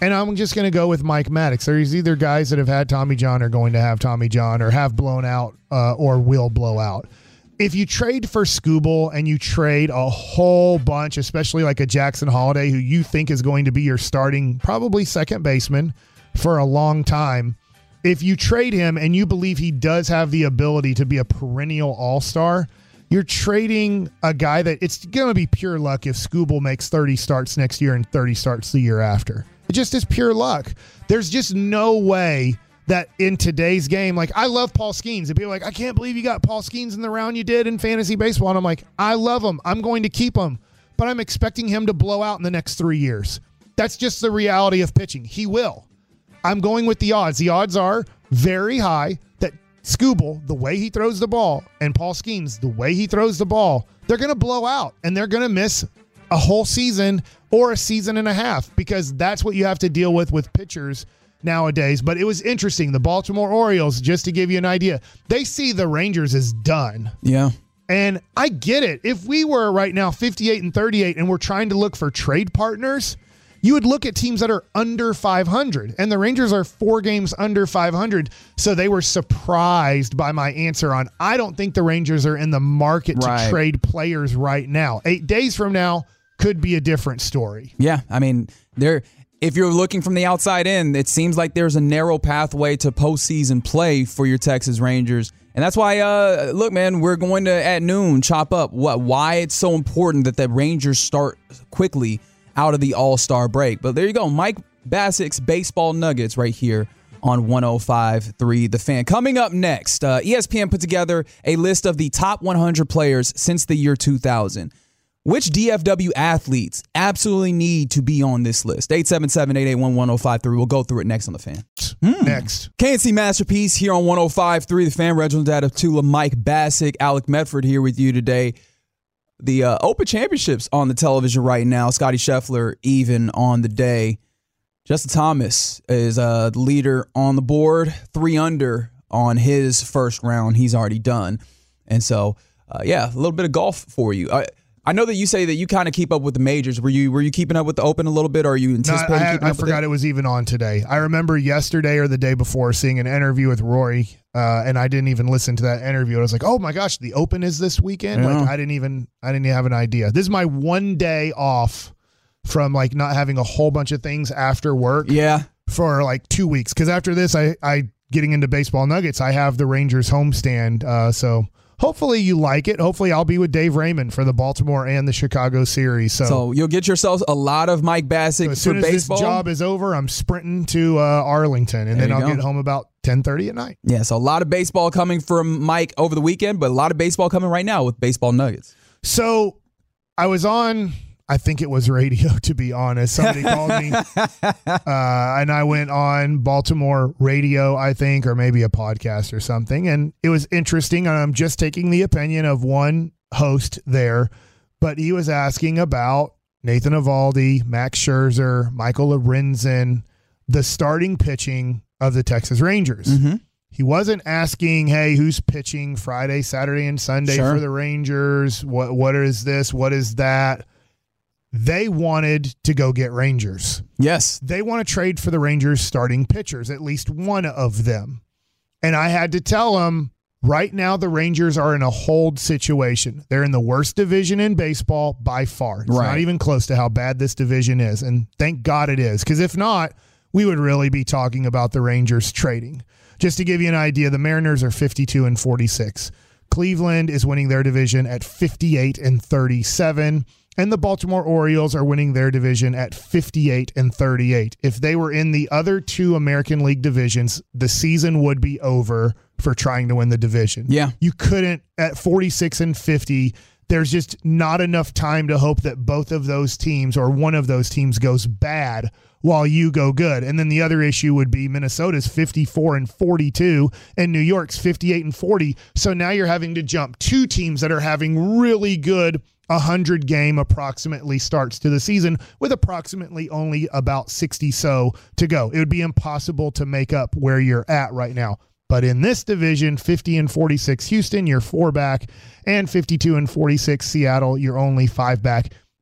And I'm just going to go with Mike Maddox. There's either guys that have had Tommy John or going to have Tommy John or have blown out uh, or will blow out. If you trade for Skubal and you trade a whole bunch, especially like a Jackson Holiday, who you think is going to be your starting probably second baseman for a long time, if you trade him and you believe he does have the ability to be a perennial all-star, you're trading a guy that it's going to be pure luck if Skubal makes thirty starts next year and thirty starts the year after. It just is pure luck. There's just no way that in today's game, like I love Paul Skeens, and people are like, I can't believe you got Paul Skeens in the round you did in fantasy baseball. And I'm like, I love him. I'm going to keep him, but I'm expecting him to blow out in the next three years. That's just the reality of pitching. He will. I'm going with the odds. The odds are very high that Skubal, the way he throws the ball, and Paul Skeens, the way he throws the ball, they're going to blow out and they're going to miss a whole season or a season and a half, because that's what you have to deal with with pitchers nowadays. But it was interesting. The Baltimore Orioles, just to give you an idea, they see the Rangers as done. Yeah. And I get it. If we were right now fifty-eight and thirty-eight and we're trying to look for trade partners, you would look at teams that are under five hundred, and the Rangers are four games under five hundred. So they were surprised by my answer on, I don't think the Rangers are in the market Right. to trade players right now. Eight days from now could be a different story. Yeah, I mean, there. If you're looking from the outside in, it seems like there's a narrow pathway to postseason play for your Texas Rangers. And that's why, uh, look, man, we're going to, at noon, chop up what why it's so important that the Rangers start quickly out of the All-Star break. But there you go, Mike Bassick's Baseball Nuggets right here on one oh five point three The Fan. Coming up next, uh, E S P N put together a list of the top one hundred players since the year two thousand. Which D F W athletes absolutely need to be on this list? eight seven seven, eight eight one, one oh five three. We'll go through it next on The Fan. Mm. Next. K N C Masterpiece here on one oh five point three The Fan. Reginald Atatula, Mike Bassick, Alec Medford here with you today. The uh, Open Championships on the television right now. Scotty Scheffler even on the day. Justin Thomas is uh, the leader on the board. Three under on his first round. He's already done. And so, uh, yeah, a little bit of golf for you. Uh, I know that you say that you kind of keep up with the majors. Were you were you keeping up with the Open a little bit, or are you anticipating no, I, keeping I up with it? I forgot it was even on today. I remember yesterday or the day before seeing an interview with Rory, uh, and I didn't even listen to that interview. I was like, oh my gosh, the Open is this weekend? Yeah. Like I didn't even I didn't even have an idea. This is my one day off from like not having a whole bunch of things after work. Yeah. For like two weeks. Because after this, I, I getting into Baseball Nuggets, I have the Rangers homestand. Uh, so hopefully you like it. Hopefully I'll be with Dave Raymond for the Baltimore and the Chicago series. So, So you'll get yourself a lot of Mike Bassick so as soon for as baseball. this job is over, I'm sprinting to uh, Arlington, and There then you I'll go. get home about ten thirty at night. Yeah, so a lot of baseball coming from Mike over the weekend, but a lot of baseball coming right now with Baseball Nuggets. So I was on, I think it was radio, to be honest. Somebody called me, uh, and I went on Baltimore radio, I think, or maybe a podcast or something. And it was interesting. And I'm just taking the opinion of one host there, but he was asking about Nathan Eovaldi, Max Scherzer, Michael Lorenzen, the starting pitching of the Texas Rangers. Mm-hmm. He wasn't asking, hey, who's pitching Friday, Saturday, and Sunday Sure. for the Rangers? What What is this? What is that? They wanted to go get Rangers. Yes. They want to trade for the Rangers starting pitchers, at least one of them. And I had to tell them, right now the Rangers are in a hold situation. They're in the worst division in baseball by far. It's Right. not even close to how bad this division is. And thank God it is, because if not, we would really be talking about the Rangers trading. Just to give you an idea, the Mariners are fifty-two and forty-six. Cleveland is winning their division at fifty-eight and thirty-seven. And the Baltimore Orioles are winning their division at fifty-eight and thirty-eight. If they were in the other two American League divisions, the season would be over for trying to win the division. Yeah. You couldn't, at forty-six and fifty, there's just not enough time to hope that both of those teams or one of those teams goes bad while you go good. And then the other issue would be Minnesota's fifty-four and forty-two and New York's fifty-eight and forty. So now you're having to jump two teams that are having really good one hundred game approximately starts to the season with approximately only about sixty so to go. It would be impossible to make up where you're at right now. But in this division, fifty and forty-six Houston, you're four back, and fifty-two and forty-six Seattle, you're only five back.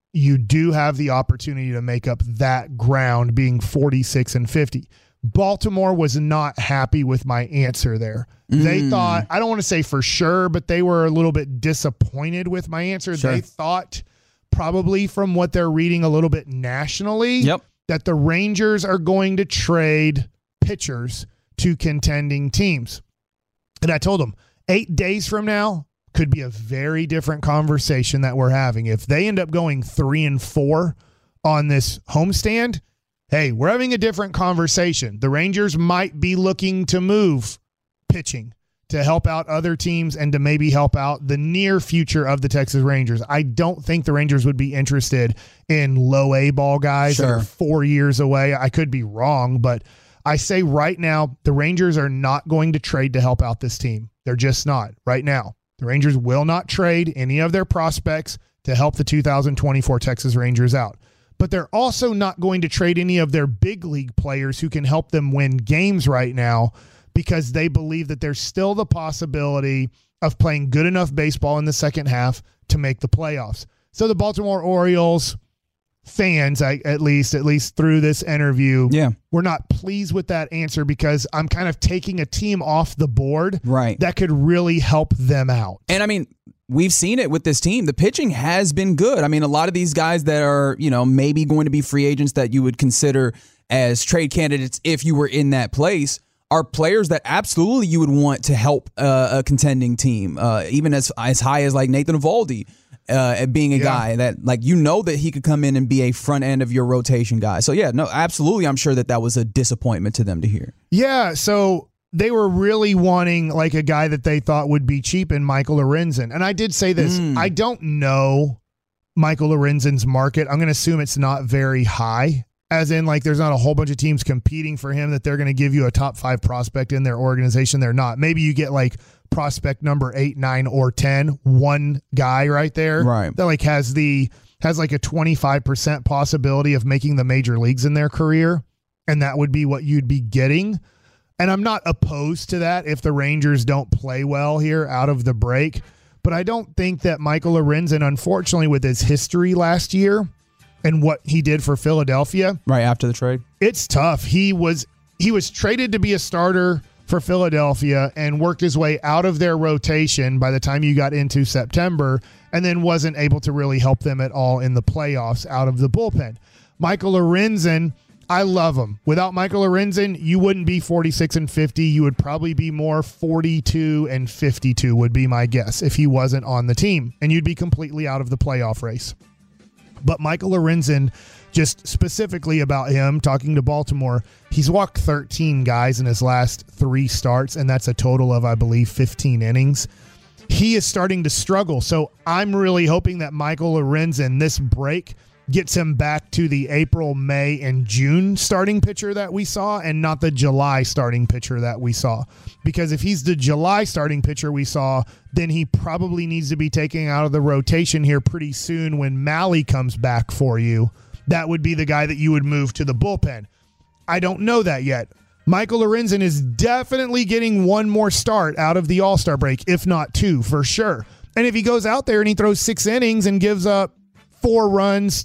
you do have the opportunity to make up that ground being forty-six and fifty. Baltimore was not happy with my answer there. Mm. They thought, I don't want to say for sure, but they were a little bit disappointed with my answer. Sure. They thought probably from what they're reading a little bit nationally yep. that the Rangers are going to trade pitchers to contending teams. And I told them eight days from now could be a very different conversation that we're having. If they end up going three and four on this homestand, hey, we're having a different conversation. The Rangers might be looking to move pitching to help out other teams and to maybe help out the near future of the Texas Rangers. I don't think the Rangers would be interested in low A ball guys sure. that are four years away. I could be wrong, but I say right now, the Rangers are not going to trade to help out this team. They're just not right now. The Rangers will not trade any of their prospects to help the two thousand twenty-four Texas Rangers out. But they're also not going to trade any of their big league players who can help them win games right now because they believe that there's still the possibility of playing good enough baseball in the second half to make the playoffs. So the Baltimore Orioles fans, I, at least, at least through this interview, yeah. were not pleased with that answer because I'm kind of taking a team off the board right. that could really help them out. And I mean, we've seen it with this team. The pitching has been good. I mean, a lot of these guys that are, you know, maybe going to be free agents that you would consider as trade candidates if you were in that place are players that absolutely you would want to help uh, a contending team, uh, even as as high as like Nathan Eovaldi uh, being a yeah. guy that, like, you know that he could come in and be a front end of your rotation guy. So, yeah, no, absolutely. I'm sure that that was a disappointment to them to hear. Yeah, so they were really wanting like a guy that they thought would be cheap in Michael Lorenzen. And I did say this, mm. I don't know Michael Lorenzen's market. I'm going to assume it's not very high, as in like there's not a whole bunch of teams competing for him that they're going to give you a top five prospect in their organization. They're not. Maybe you get like prospect number eight, nine, or ten, one guy right there right. that like has the has like a twenty-five percent possibility of making the major leagues in their career. And that would be what you'd be getting. And I'm not opposed to that if the Rangers don't play well here out of the break. But I don't think that Michael Lorenzen, unfortunately, with his history last year and what he did for Philadelphia. Right after the trade. It's tough. He was he was traded to be a starter for Philadelphia and worked his way out of their rotation by the time you got into September and then wasn't able to really help them at all in the playoffs out of the bullpen. Michael Lorenzen, I love him. Without Michael Lorenzen, you wouldn't be forty-six and fifty. You would probably be more forty-two and fifty-two would be my guess if he wasn't on the team, and you'd be completely out of the playoff race. But Michael Lorenzen, just specifically about him, talking to Baltimore, he's walked thirteen guys in his last three starts, and that's a total of, I believe, fifteen innings. He is starting to struggle, so I'm really hoping that Michael Lorenzen, this break, gets him back to the April, May, and June starting pitcher that we saw and not the July starting pitcher that we saw. Because if he's the July starting pitcher we saw, then he probably needs to be taken out of the rotation here pretty soon when Mahle comes back for you. That would be the guy that you would move to the bullpen. I don't know that yet. Michael Lorenzen is definitely getting one more start out of the All-Star break, if not two, for sure. And if he goes out there and he throws six innings and gives up four runs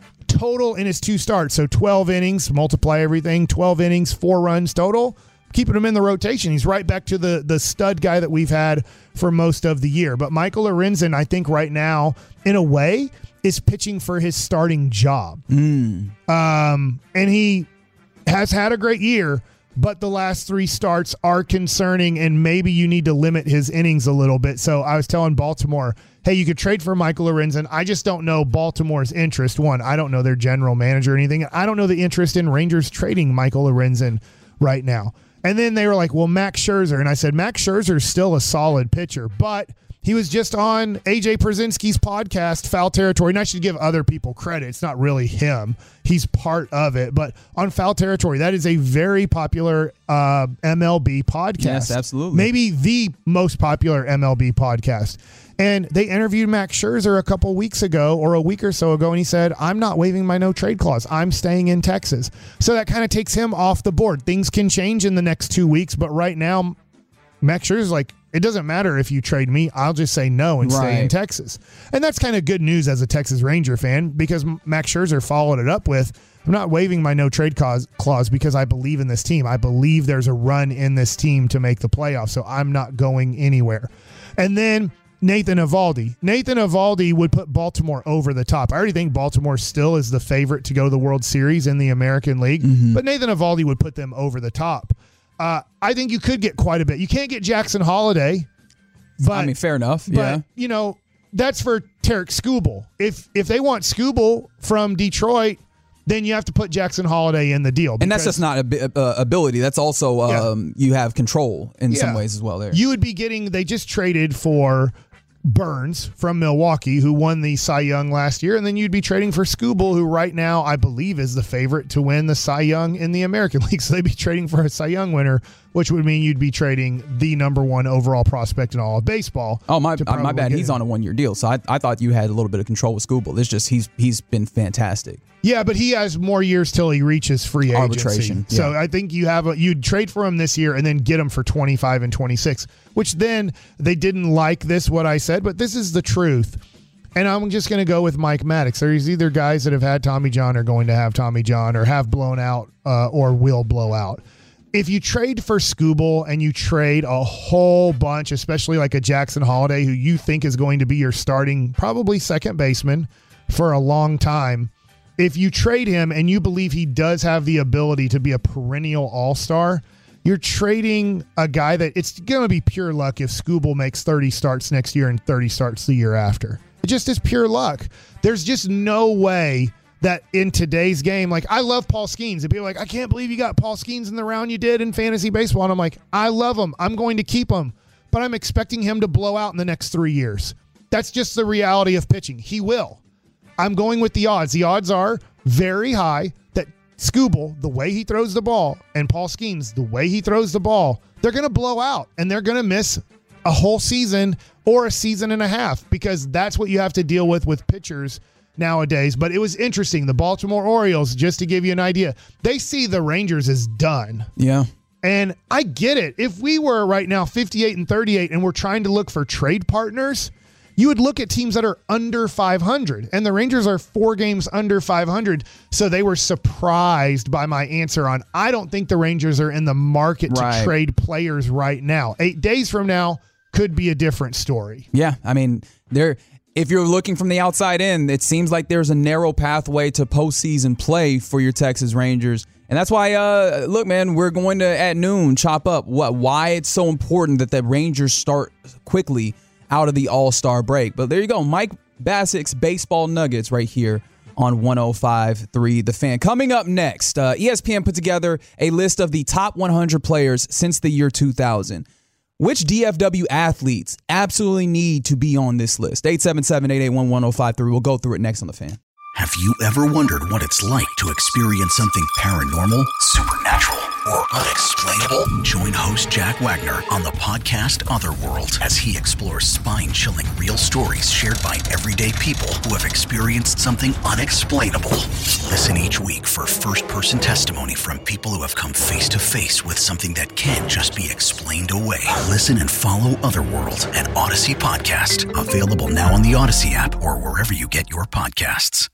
total in his two starts, so twelve innings, multiply everything, twelve innings, four runs total, keeping him in the rotation. He's right back to the the stud guy that we've had for most of the year. But Michael Lorenzen, I think right now, in a way, is pitching for his starting job. Mm. Um, and he has had a great year, but the last three starts are concerning, and maybe you need to limit his innings a little bit. So I was telling Baltimore, hey, you could trade for Michael Lorenzen. I just don't know Baltimore's interest. One, I don't know their general manager or anything. I don't know the interest in Rangers trading Michael Lorenzen right now. And then they were like, well, Max Scherzer. And I said, Max Scherzer is still a solid pitcher, but he was just on A J Pierzynski's podcast, Foul Territory. And I should give other people credit. It's not really him. He's part of it. But on Foul Territory, that is a very popular uh, M L B podcast. Yes, absolutely. Maybe the most popular M L B podcast. And they interviewed Max Scherzer a couple weeks ago or a week or so ago, and he said, I'm not waiving my no-trade clause. I'm staying in Texas. So that kind of takes him off the board. Things can change in the next two weeks, but right now, Max Scherzer's like, it doesn't matter if you trade me. I'll just say no and stay in Right. Texas. And that's kind of good news as a Texas Ranger fan because Max Scherzer followed it up with, I'm not waiving my no trade clause, clause because I believe in this team. I believe there's a run in this team to make the playoffs, so I'm not going anywhere. And then Nathan Eovaldi. Nathan Eovaldi would put Baltimore over the top. I already think Baltimore still is the favorite to go to the World Series in the American League, mm-hmm. but Nathan Eovaldi would put them over the top. Uh, I think you could get quite a bit. You can't get Jackson Holiday, but I mean, fair enough. But, Yeah. you know, that's for Tarek Skubal. If if they want Skubal from Detroit, then you have to put Jackson Holiday in the deal. And that's just not a, uh, ability. That's also um, yeah. you have control in yeah. some ways as well there. You would be getting, they just traded for Burns from Milwaukee, who won the Cy Young last year, and then you'd be trading for Skubal, who right now I believe is the favorite to win the Cy Young in the American League. So they'd be trading for a Cy Young winner, which would mean you'd be trading the number one overall prospect in all of baseball. Oh, my my bad. He's him. on a one-year deal, so I, I thought you had a little bit of control with Skubal. It's just he's he's been fantastic. Yeah, but he has more years till he reaches free agency. Arbitration. Yeah. So I think you have a, you'd trade for him this year and then get him for twenty-five and twenty-six, which then they didn't like this, what I said, but this is the truth. And I'm just going to go with Mike Maddox. There's either guys that have had Tommy John or going to have Tommy John or have blown out uh, or will blow out. If you trade for Skubal and you trade a whole bunch, especially like a Jackson Holiday, who you think is going to be your starting probably second baseman for a long time, if you trade him and you believe he does have the ability to be a perennial all-star, you're trading a guy that it's going to be pure luck if Skubal makes thirty starts next year and thirty starts the year after. It just is pure luck. There's just no way that in today's game, like I love Paul Skeens, and people are like, I can't believe you got Paul Skeens in the round you did in fantasy baseball. And I'm like, I love him. I'm going to keep him, but I'm expecting him to blow out in the next three years. That's just the reality of pitching. He will. I'm going with the odds. The odds are very high that Skubal, the way he throws the ball, and Paul Skeens, the way he throws the ball, they're going to blow out and they're going to miss a whole season or a season and a half because that's what you have to deal with with pitchers nowadays. But it was interesting. The Baltimore Orioles, just to give you an idea, they see the Rangers as done. Yeah. And I get it. If we were right now fifty-eight and thirty-eight and we're trying to look for trade partners, you would look at teams that are under five hundred, and the Rangers are four games under five hundred, so they were surprised by my answer on I don't think the Rangers are in the market right. to trade players right now. Eight days from now could be a different story. Yeah, I mean, there. If you're looking from the outside in, it seems like there's a narrow pathway to postseason play for your Texas Rangers. And that's why, uh, look, man, we're going to, at noon, chop up what why it's so important that the Rangers start quickly out of the All-Star break. But there you go, Mike Bassick's Baseball Nuggets right here on one oh five point three The Fan. Coming up next, uh, E S P N put together a list of the top one hundred players since the year two thousand. Which D F W athletes absolutely need to be on this list? eight seven seven, eight eight one, one oh five three. We'll go through it next on The Fan. Have you ever wondered what it's like to experience something paranormal, supernatural, or unexplainable? Join host Jack Wagner on the podcast Otherworld as he explores spine-chilling real stories shared by everyday people who have experienced something unexplainable. Listen each week for first-person testimony from people who have come face-to-face with something that can't just be explained away. Listen and follow Otherworld, an Odyssey podcast. Available now on the Odyssey app or wherever you get your podcasts.